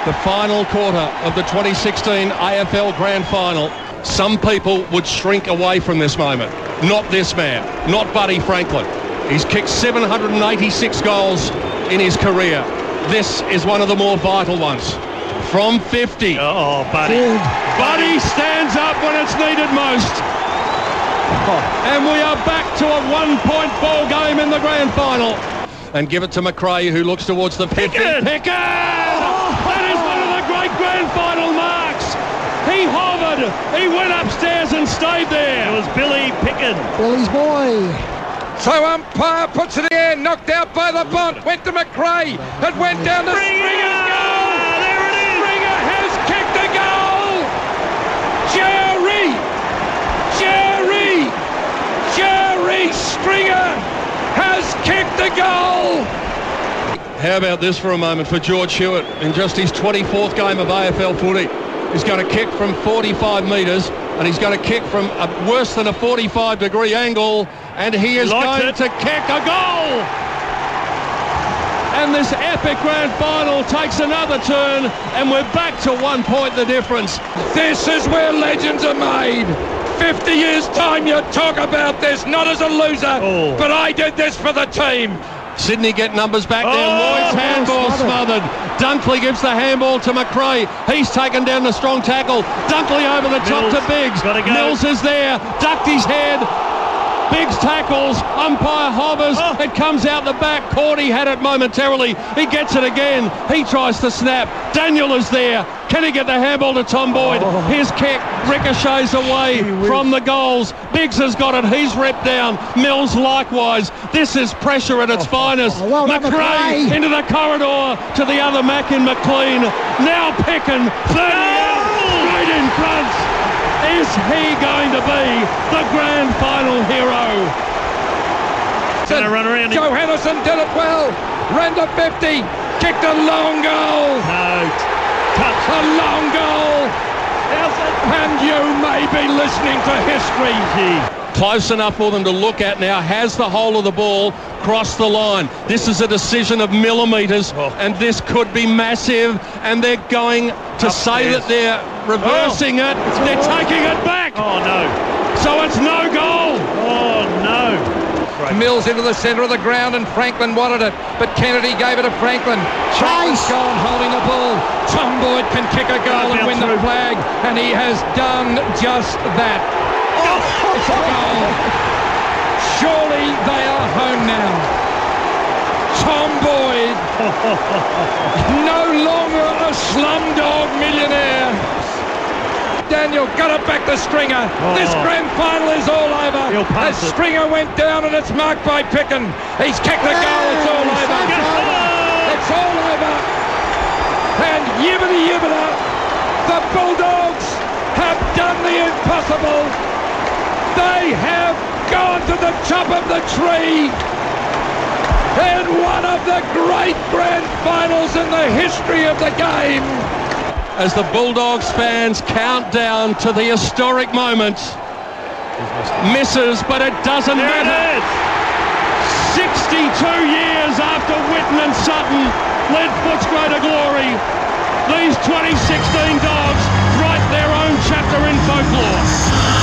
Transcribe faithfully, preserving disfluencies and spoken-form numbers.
The final quarter of the twenty sixteen A F L Grand Final. Some people would shrink away from this moment. Not this man, not Buddy Franklin. He's kicked seven hundred eighty-six goals in his career. This is one of the more vital ones. From fifty. Oh, Buddy. Buddy stands up when it's needed most. And we are back to a one-point ball game in the grand final. And give it to McRae, who looks towards the fifty. Pickard! Pickard! Oh, that is one of the great grand final marks. He hovered. He went upstairs and stayed there. It was Billy Pickard. Billy's boy. So umpire puts it in the air, knocked out by the Bont, went to McRae, it went down to Stringer's goal! There it is! Stringer has kicked a goal! Jerry! Jerry! Jerry Stringer has kicked a goal! How about this for a moment for George Hewitt in just his twenty-fourth game of A F L footy. He's going to kick from forty-five metres and he's going to kick from a worse than a forty-five degree angle, and he is Liked going it. to kick a goal! And this epic grand final takes another turn, and we're back to one point the difference. This is where legends are made. fifty years time you talk about this, not as a loser, Oh. but I did this for the team. Sydney get numbers back there. Oh, Lloyd's handball smothered. smothered. Dunkley gives the handball to McRae. He's taken down the strong tackle. Dunkley over the top Mills, to Biggs. gotta go. Mills is there. Ducked his head. Biggs tackles. Umpire hovers. Oh. It comes out the back. Cordy had it momentarily. He gets it again. He tries to snap. Daniel is there. Can he get the handball to Tom Boyd? Oh. His kick ricochets away from the goals. Biggs has got it. He's ripped down. Mills likewise. This is pressure at its finest. Oh, well done, McRae McRae. into the corridor to the other Mac in McLean. Now Pickin thirty out, straight in front. Is he going to be the grand final hero? Gonna run around him. Joe Henderson did it well. Ran to fifty. Kicked a long goal. No. Touch. A long goal. And you may be listening to history. Gee. Close enough for them to look at now. Has the whole of the ball crossed the line? This is a decision of millimetres, Oh. and this could be massive. And they're going to say Upstairs. that they're reversing it. They're taking it back. Oh, no. So it's no goal. Oh, no. Great. Mills into the centre of the ground, and Franklin wanted it, but Kennedy gave it to Franklin. Chase gone holding the ball. Tom Boyd can kick a goal and win the through. flag, and he has done just that. Oh, it's a goal. Surely they are home now. Tom Boyd, no longer a slumdog millionaire. Daniel got it back to Stringer. Oh. This grand final is all over. He'll As pass it. Stringer went down and it's marked by Picken. He's kicked the goal. It's all Hey, over. it's over. It's all over. And yibbity yibbida, the Bulldogs have done the impossible. They have gone to the top of the tree in one of the great grand finals in the history of the game. As the Bulldogs fans count down to the historic moment. Misses, but it doesn't There it matter. is. sixty-two years after Whitten and Sutton led Footscray to glory, these twenty sixteen Dogs write their own chapter in folklore.